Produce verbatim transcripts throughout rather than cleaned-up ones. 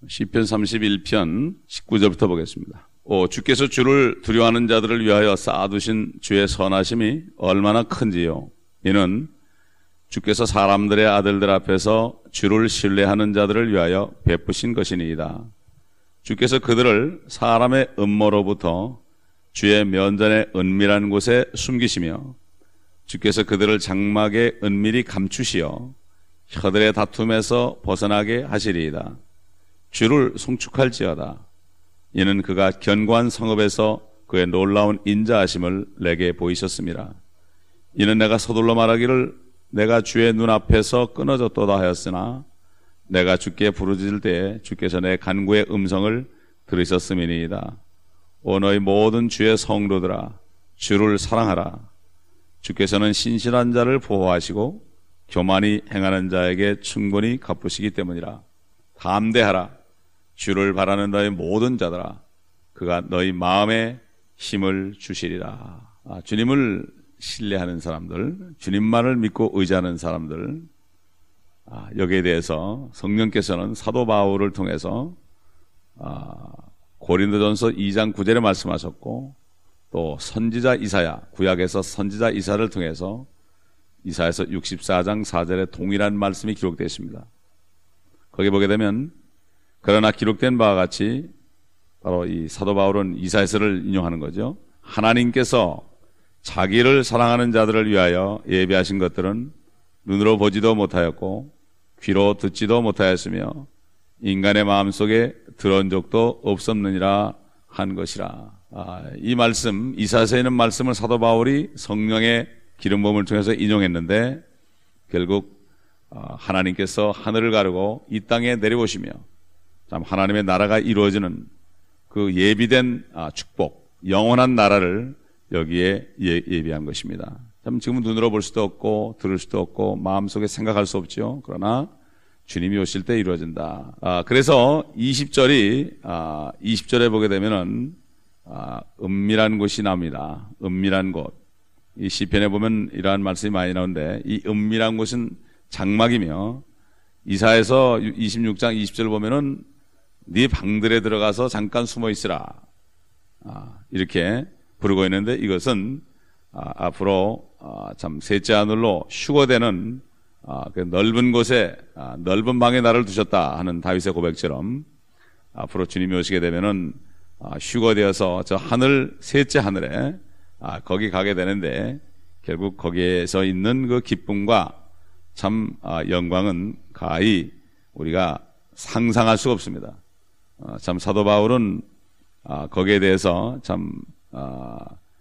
시편 삼십일 편 십구 절부터 보겠습니다. 오, 주께서 주를 두려워하는 자들을 위하여 쌓아두신 주의 선하심이 얼마나 큰지요. 이는 주께서 사람들의 아들들 앞에서 주를 신뢰하는 자들을 위하여 베푸신 것이니이다. 주께서 그들을 사람의 음모로부터 주의 면전의 은밀한 곳에 숨기시며 주께서 그들을 장막에 은밀히 감추시어 혀들의 다툼에서 벗어나게 하시리이다. 주를 송축할지어다. 이는 그가 견고한 성읍에서 그의 놀라운 인자하심을 내게 보이셨습니다. 이는 내가 서둘러 말하기를 내가 주의 눈앞에서 끊어졌도다 하였으나 내가 주께 부르짖을 때에 주께서 내 간구의 음성을 들으셨음이니이다. 오 너희 모든 주의 성도들아, 주를 사랑하라. 주께서는 신실한 자를 보호하시고 교만히 행하는 자에게 충분히 갚으시기 때문이라. 담대하라. 주를 바라는 너희 모든 자들아, 그가 너희 마음에 힘을 주시리라. 아, 주님을 신뢰하는 사람들, 주님만을 믿고 의지하는 사람들, 아, 여기에 대해서 성령께서는 사도 바울을 통해서 아, 고린도전서 이 장 구 절에 말씀하셨고, 또 선지자 이사야, 구약에서 선지자 이사를 통해서 이사야서 육십사 장 사 절에 동일한 말씀이 기록되어 있습니다. 거기 보게 되면 그러나 기록된 바와 같이 바로 이 사도 바울은 이사야서를 인용하는 거죠. 하나님께서 자기를 사랑하는 자들을 위하여 예비하신 것들은 눈으로 보지도 못하였고 귀로 듣지도 못하였으며 인간의 마음속에 들어온 적도 없었느니라 한 것이라. 아, 이 말씀, 이사야서에 있는 말씀을 사도 바울이 성령의 기름 부음을 통해서 인용했는데 결국 하나님께서 하늘을 가르고 이 땅에 내려오시며 참 하나님의 나라가 이루어지는 그 예비된 축복, 영원한 나라를 여기에 예비한 것입니다. 참 지금은 눈으로 볼 수도 없고 들을 수도 없고 마음속에 생각할 수 없죠. 그러나 주님이 오실 때 이루어진다. 아, 그래서 이십 절이 아, 이십 절에 보게 되면은 아, 은밀한 곳이 나옵니다. 은밀한 곳. 이 시편에 보면 이러한 말씀이 많이 나오는데 이 은밀한 곳은 장막이며 이사야서 이십육 장 이십 절 보면은 네 방들에 들어가서 잠깐 숨어 있으라. 아, 이렇게 부르고 있는데 이것은 아, 앞으로 아, 참 셋째 하늘로 휴거되는 아, 그 넓은 곳에 아, 넓은 방에 나를 두셨다 하는 다윗의 고백처럼 앞으로 주님이 오시게 되면은 아, 휴거되어서 저 하늘 셋째 하늘에 아, 거기 가게 되는데 결국 거기에서 있는 그 기쁨과 참 아, 영광은 가히 우리가 상상할 수가 없습니다. 아, 참 사도 바울은 아, 거기에 대해서 참 아,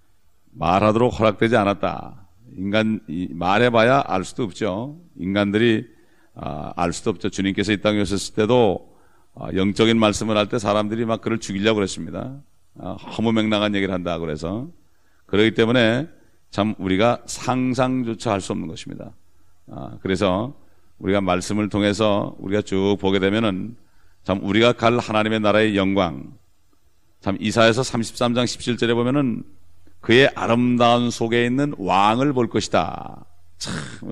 말하도록 허락되지 않았다. 인간 말해봐야 알 수도 없죠. 인간들이 아, 알 수도 없죠. 주님께서 이 땅에 오셨을 때도 아, 영적인 말씀을 할 때 사람들이 막 그를 죽이려고 그랬습니다. 아, 허무맹랑한 얘기를 한다 그래서 그렇기 때문에 참 우리가 상상조차 할 수 없는 것입니다. 아, 그래서 우리가 말씀을 통해서 우리가 쭉 보게 되면은 참 우리가 갈 하나님의 나라의 영광, 참 이사야서 삼십삼 장 십칠 절에 보면은 그의 아름다운 속에 있는 왕을 볼 것이다. 참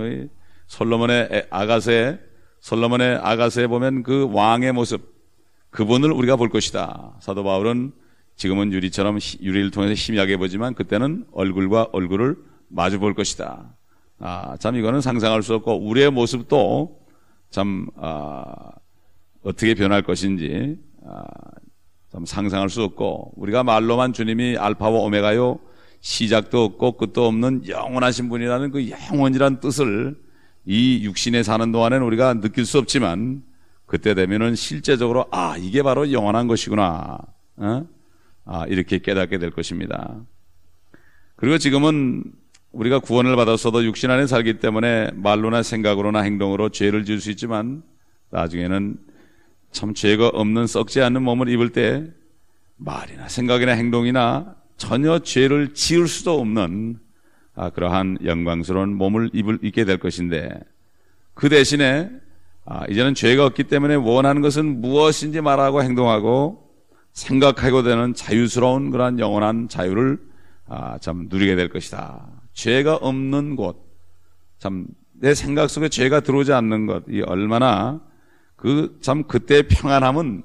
솔로몬의 아가서에 솔로몬의 아가서에 보면 그 왕의 모습, 그분을 우리가 볼 것이다. 사도 바울은 지금은 유리처럼 유리를 통해서 희미하게 보지만 그때는 얼굴과 얼굴을 마주 볼 것이다. 아, 참 이거는 상상할 수 없고 우리의 모습도 참 아, 어떻게 변할 것인지 아, 참 상상할 수 없고 우리가 말로만 주님이 알파와 오메가요 시작도 없고 끝도 없는 영원하신 분이라는 그 영원이란 뜻을 이 육신에 사는 동안에는 우리가 느낄 수 없지만 그때 되면은 실제적으로 아 이게 바로 영원한 것이구나 어? 아, 이렇게 깨닫게 될 것입니다. 그리고 지금은 우리가 구원을 받았어도 육신 안에 살기 때문에 말로나 생각으로나 행동으로 죄를 지을 수 있지만 나중에는 참 죄가 없는 썩지 않는 몸을 입을 때 말이나 생각이나 행동이나 전혀 죄를 지을 수도 없는 아, 그러한 영광스러운 몸을 입을, 입게 될 것인데 그 대신에 아, 이제는 죄가 없기 때문에 원하는 것은 무엇인지 말하고 행동하고 생각하고 되는 자유스러운 그러한 영원한 자유를 아, 참 누리게 될 것이다. 죄가 없는 곳, 참 내 생각 속에 죄가 들어오지 않는 것, 이 얼마나 그 참 그때의 평안함은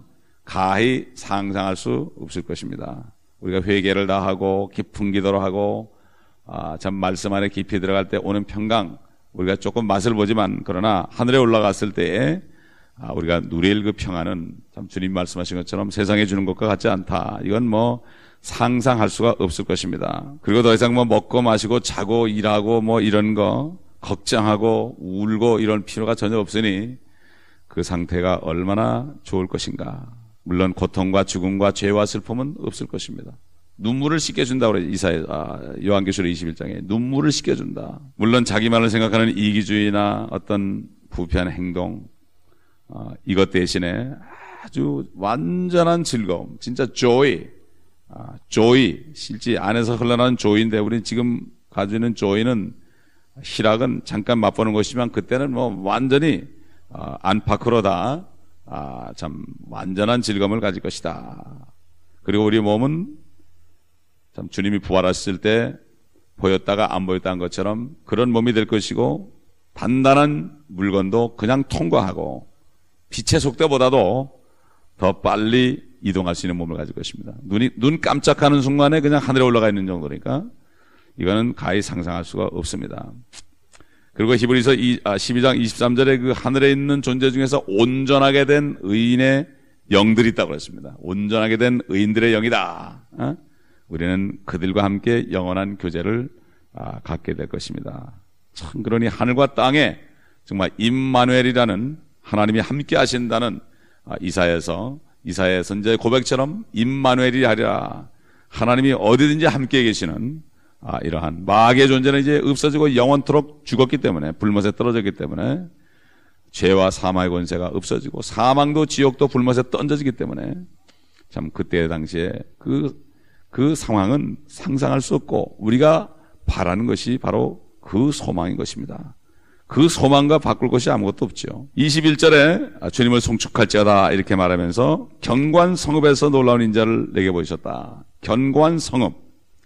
가히 상상할 수 없을 것입니다. 우리가 회개를 다 하고 깊은 기도를 하고 아, 참 말씀 안에 깊이 들어갈 때 오는 평강, 우리가 조금 맛을 보지만 그러나 하늘에 올라갔을 때에 아, 우리가 누릴 그 평안은 참 주님 말씀하신 것처럼 세상에 주는 것과 같지 않다. 이건 뭐 상상할 수가 없을 것입니다. 그리고 더 이상 뭐 먹고 마시고 자고 일하고 뭐 이런 거 걱정하고 울고 이런 필요가 전혀 없으니 그 상태가 얼마나 좋을 것인가. 물론 고통과 죽음과 죄와 슬픔은 없을 것입니다. 눈물을 씻겨준다고 그래요. 이사야, 아, 요한계시록 이십일 장에 눈물을 씻겨준다. 물론 자기만을 생각하는 이기주의나 어떤 부패한 행동, 어, 이것 대신에 아주 완전한 즐거움, 진짜 joy, 아, joy, 실제 안에서 흘러나는 joy인데 우리는 지금 가지고 있는 joy는 희락은 잠깐 맛보는 것이지만 그때는 뭐 완전히 어, 안팎으로 다 아, 참 완전한 즐거움을 가질 것이다. 그리고 우리 몸은 참 주님이 부활하셨을 때 보였다가 안 보였다는 것처럼 그런 몸이 될 것이고 단단한 물건도 그냥 통과하고 빛의 속도보다도 더 빨리 이동할 수 있는 몸을 가질 것입니다. 눈이, 눈 깜짝하는 순간에 그냥 하늘에 올라가 있는 정도니까 이거는 가히 상상할 수가 없습니다. 그리고 히브리서 십이 장 이십삼 절에 그 하늘에 있는 존재 중에서 온전하게 된 의인의 영들이 있다고 그랬습니다. 온전하게 된 의인들의 영이다. 어? 우리는 그들과 함께 영원한 교제를 아, 갖게 될 것입니다. 참 그러니 하늘과 땅에 정말 임마누엘이라는 하나님이 함께 하신다는 아, 이사야에서 이사야 선지자의 고백처럼 임마누엘이 하리라. 하나님이 어디든지 함께 계시는 아, 이러한 마귀의 존재는 이제 없어지고 영원토록 죽었기 때문에 불못에 떨어졌기 때문에 죄와 사망의 권세가 없어지고 사망도 지옥도 불못에 던져지기 때문에 참 그때 당시에 그, 그 상황은 상상할 수 없고 우리가 바라는 것이 바로 그 소망인 것입니다. 그 소망과 바꿀 것이 아무것도 없죠. 이십일 절에 주님을 송축할지어다 이렇게 말하면서 견고한 성읍에서 놀라운 인자를 내게 보이셨다. 견고한 성읍,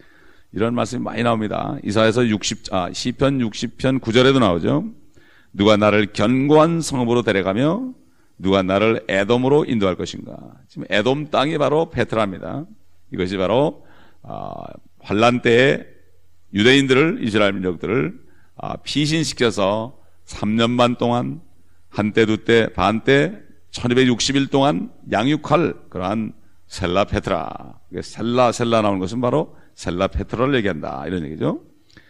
이런 말씀이 많이 나옵니다. 이사야서 육십, 아, 시편 육십 편 구 절에도 나오죠. 누가 나를 견고한 성읍으로 데려가며 누가 나를 에돔으로 인도할 것인가. 지금 에돔 땅이 바로 페트라입니다. 이것이 바로 아, 환란 때에 유대인들을, 이스라엘 민족들을 아, 피신시켜서 삼 년 반 동안 한때 두때 반때 천이백육십 일 동안 양육할 그러한 셀라 페트라. 셀라 셀라 나오는 것은 바로 셀라 페트라를 얘기한다 이런 얘기죠.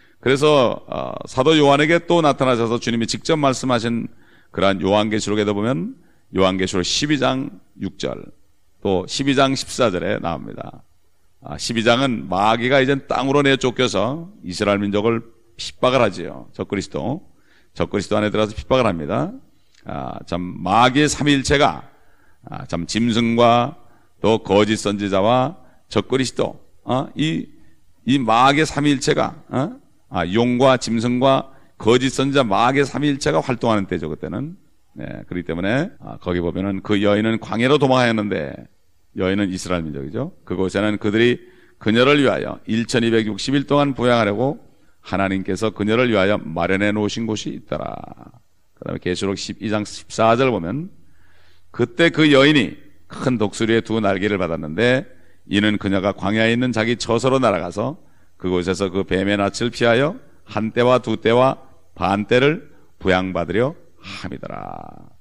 그래서 어, 사도 요한에게 또 나타나셔서 주님이 직접 말씀하신 그러한 요한계시록에도 보면 요한계시록 십이 장 육 절 또 십이 장 십사 절에 나옵니다. 아, 십이 장은 마귀가 이제 땅으로 내쫓겨서 이스라엘 민족을 핍박을 하지요. 적그리스도 적그리스도 안에 들어가서 핍박을 합니다. 아, 참 마귀의 삼위일체가 아, 참 짐승과 또 거짓 선지자와 적그리스도 어? 이, 이 마귀의 삼위일체가 어? 아, 용과 짐승과 거짓 선지자 마귀의 삼위일체가 활동하는 때죠. 그때는. 네, 그렇기 때문에 아, 거기 보면은 그 여인은 광야로 도망하였는데 여인은 이스라엘 민족이죠. 그곳에는 그들이 그녀를 위하여 천이백육십 일 동안 부양하려고 하나님께서 그녀를 위하여 마련해 놓으신 곳이 있더라. 그 다음에 계시록 십이 장 십사 절 보면 그때 그 여인이 큰 독수리의 두 날개를 받았는데 이는 그녀가 광야에 있는 자기 처소로 날아가서 그곳에서 그 뱀의 낯을 피하여 한 때와 두 때와 반 때를 부양받으려 함이더라.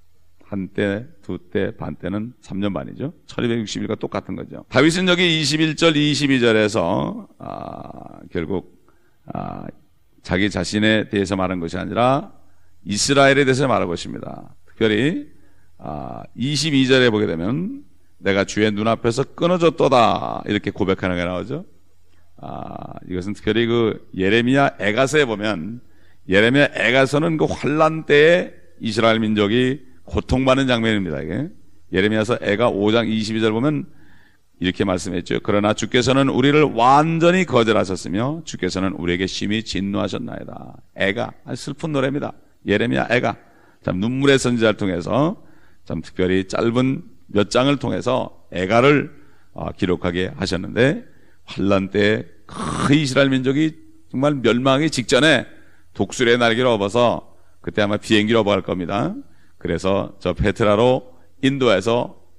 한 때, 두 때, 반 때는 삼 년 반이죠. 천이백육십 일과 똑같은 거죠. 다윗은 여기 이십일 절, 이십이 절에서 아, 결국 아, 자기 자신에 대해서 말한 것이 아니라 이스라엘에 대해서 말한 것입니다. 특별히 아, 이십이 절에 보게 되면 내가 주의 눈앞에서 끊어졌도다 이렇게 고백하는 게 나오죠. 아, 이것은 특별히 그 예레미야 애가서에 보면 예레미야 애가서는 그 환란 때에 이스라엘 민족이 고통받는 장면입니다. 이게 예레미야서 애가 오 장 이십이 절 보면 이렇게 말씀했죠. 그러나 주께서는 우리를 완전히 거절하셨으며 주께서는 우리에게 심히 진노하셨나이다. 애가 슬픈 노래입니다. 예레미야 애가 참 눈물의 선지자를 통해서 참 특별히 짧은 몇 장을 통해서 애가를 어, 기록하게 하셨는데 환란 때 그 이스라엘 민족이 정말 멸망하기 직전에 독수리의 날개를 업어서 그때 아마 비행기로 업어갈 겁니다. 그래서 저 페트라로 인도에서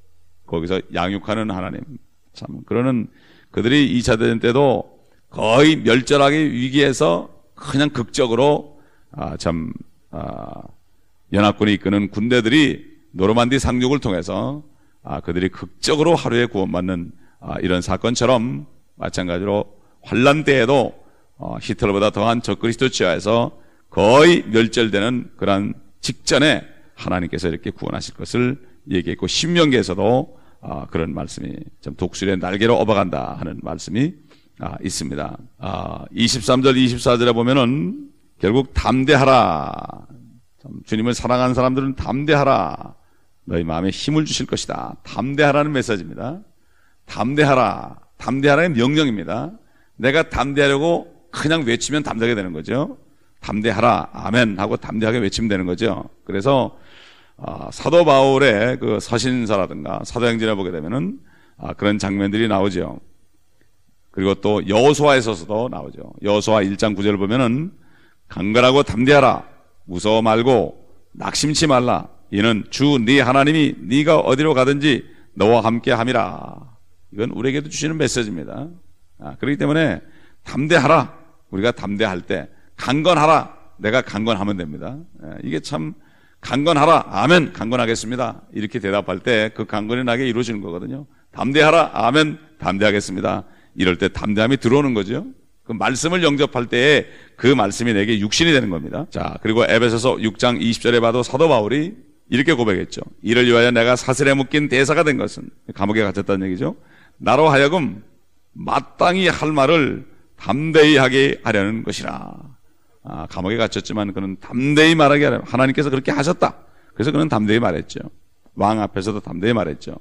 거기서 양육하는 하나님. 참 그러는 그들이 이 차 대전 때도 거의 멸절하기 위기에서 그냥 극적으로 아, 참 아, 연합군이 이끄는 군대들이 노르만디 상륙을 통해서 아, 그들이 극적으로 하루에 구원받는 아, 이런 사건처럼 마찬가지로 환란 때에도 어, 히틀러보다 더한 적그리스도 지하에서 거의 멸절되는 그런 직전에 하나님께서 이렇게 구원하실 것을 얘기했고, 신명기에서도 아, 그런 말씀이 좀 독수리의 날개로 업어간다 하는 말씀이 아, 있습니다. 아, 이십삼 절 이십사 절에 보면은 결국 담대하라. 주님을 사랑하는 사람들은 담대하라. 너희 마음에 힘을 주실 것이다. 담대하라는 메시지입니다. 담대하라. 담대하라는 명령입니다. 내가 담대하려고 그냥 외치면 담대하게 되는 거죠. 담대하라. 아멘 하고 담대하게 외치면 되는 거죠. 그래서 아, 사도 바울의 그 서신서라든가 사도행전에 보게 되면은 아, 그런 장면들이 나오죠. 그리고 또 여호수아에서도 나오죠. 여호수아 일 장 구 절을 보면은 강건하고 담대하라. 무서워 말고 낙심치 말라. 이는 주 네 하나님이 네가 어디로 가든지 너와 함께 함이라. 이건 우리에게도 주시는 메시지입니다. 아, 그렇기 때문에 담대하라. 우리가 담대할 때 강건하라. 내가 강건하면 됩니다. 이게 참 강건하라. 아멘. 강건하겠습니다. 이렇게 대답할 때 그 강건이 나게 이루어지는 거거든요. 담대하라. 아멘. 담대하겠습니다. 이럴 때 담대함이 들어오는 거죠. 그 말씀을 영접할 때에 그 말씀이 내게 육신이 되는 겁니다. 자, 그리고 에베소서 육 장 이십 절에 봐도 사도 바울이 이렇게 고백했죠. 이를 위하여 내가 사슬에 묶인 대사가 된 것은, 감옥에 갇혔다는 얘기죠. 나로 하여금 마땅히 할 말을 담대히 하게 하려는 것이라. 아, 감옥에 갇혔지만 그는 담대히 말하게 하려. 하나님께서 그렇게 하셨다. 그래서 그는 담대히 말했죠. 왕 앞에서도 담대히 말했죠.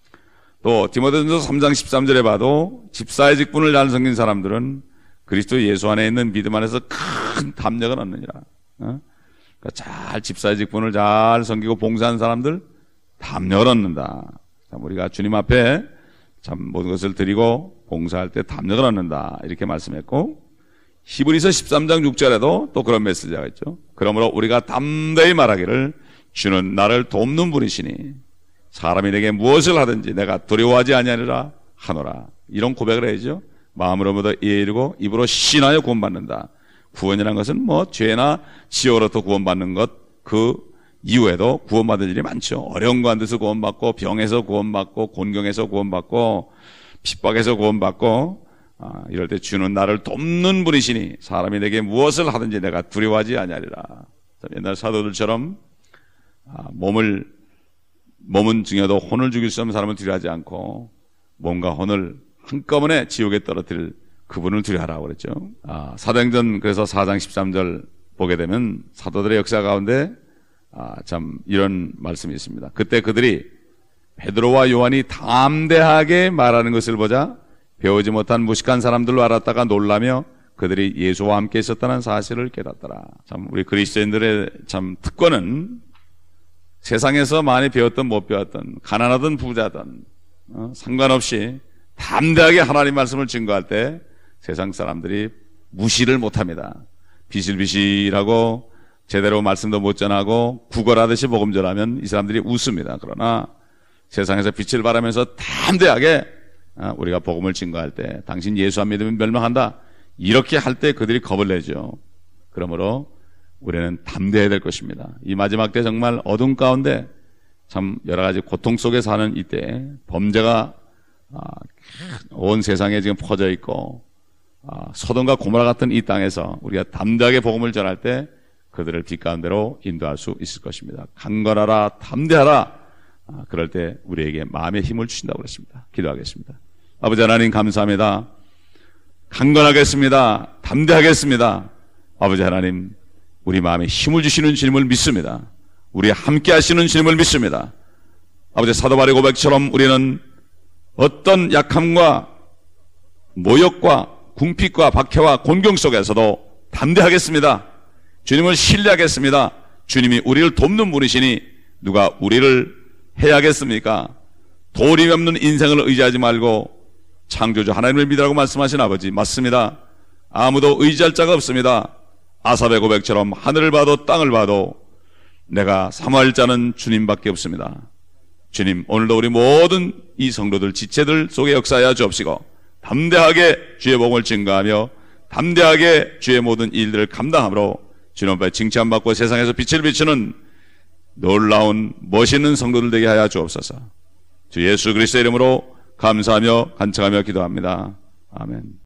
또 디모데전서 삼 장 십삼 절에 봐도 집사의 직분을 잘 섬긴 사람들은 그리스도 예수 안에 있는 믿음 안에서 큰 담력을 얻느니라. 어? 그러니까 잘 집사의 직분을 잘 섬기고 봉사하는 사람들 담력을 얻는다. 참 우리가 주님 앞에 참 모든 것을 드리고 봉사할 때 담력을 얻는다. 이렇게 말씀했고, 히브리서 십삼 장 육 절에도 또 그런 메시지가 있죠. 그러므로 우리가 담대히 말하기를 주는 나를 돕는 분이시니 사람이 내게 무엇을 하든지 내가 두려워하지 아니하리라 하노라. 이런 고백을 해야죠. 마음으로부터 이에 이르고 입으로 신하여 구원받는다. 구원이라는 것은 뭐 죄나 지옥으로부터 구원받는 것 그 이후에도 구원받을 일이 많죠. 어려운 거 안 돼서 구원받고, 병에서 구원받고, 곤경에서 구원받고, 핍박에서 구원받고, 아, 이럴 때 주는 나를 돕는 분이시니 사람이 내게 무엇을 하든지 내가 두려워하지 아니하리라. 옛날 사도들처럼 아, 몸을 몸은 중요도 혼을 죽일 수 없는 사람을 두려워하지 않고 몸과 혼을 한꺼번에 지옥에 떨어뜨릴 그분을 두려워하라고 그랬죠. 아, 사도행전 그래서 사 장 십삼 절 보게 되면 사도들의 역사 가운데 아, 참 이런 말씀이 있습니다. 그때 그들이 베드로와 요한이 담대하게 말하는 것을 보자 배우지 못한 무식한 사람들로 알았다가 놀라며 그들이 예수와 함께 있었다는 사실을 깨닫더라. 참 우리 그리스도인들의 참 특권은 세상에서 많이 배웠던 못 배웠던 가난하든 부자든 어, 상관없이 담대하게 하나님 말씀을 증거할 때 세상 사람들이 무시를 못합니다. 비실비실하고 제대로 말씀도 못 전하고 구걸하듯이 복음 전하면 이 사람들이 웃습니다. 그러나 세상에서 빛을 발하면서 담대하게 우리가 복음을 증거할 때 당신 예수 안 믿으면 멸망한다 이렇게 할 때 그들이 겁을 내죠. 그러므로 우리는 담대해야 될 것입니다. 이 마지막 때 정말 어둠 가운데 참 여러 가지 고통 속에 사는 이때 범죄가 온 세상에 지금 퍼져 있고 소돔과 고모라 같은 이 땅에서 우리가 담대하게 복음을 전할 때 그들을 빛 가운데로 인도할 수 있을 것입니다. 강건하라 담대하라. 그럴 때 우리에게 마음의 힘을 주신다고 그랬습니다. 기도하겠습니다. 아버지 하나님 감사합니다. 강건하겠습니다. 담대하겠습니다. 아버지 하나님 우리 마음에 힘을 주시는 주님을 믿습니다. 우리 함께 하시는 주님을 믿습니다. 아버지 사도 바울의 고백처럼 우리는 어떤 약함과 모욕과 궁핍과 박해와 곤경 속에서도 담대하겠습니다. 주님을 신뢰하겠습니다. 주님이 우리를 돕는 분이시니 누가 우리를 해야겠습니까? 도리 없는 인생을 의지하지 말고 창조주 하나님을 믿으라고 말씀하신 아버지 맞습니다. 아무도 의지할 자가 없습니다. 아삽의 고백처럼 하늘을 봐도 땅을 봐도 내가 사모할 자는 주님밖에 없습니다. 주님, 오늘도 우리 모든 이 성도들 지체들 속에 역사하여 주옵시고 담대하게 주의 복음을 증거하며 담대하게 주의 모든 일들을 감당함으로 주님 앞에 칭찬받고 세상에서 빛을 비추는 놀라운 멋있는 성도들 되게 하여 주옵소서. 주 예수 그리스도의 이름으로 감사하며 간청하며 기도합니다. 아멘.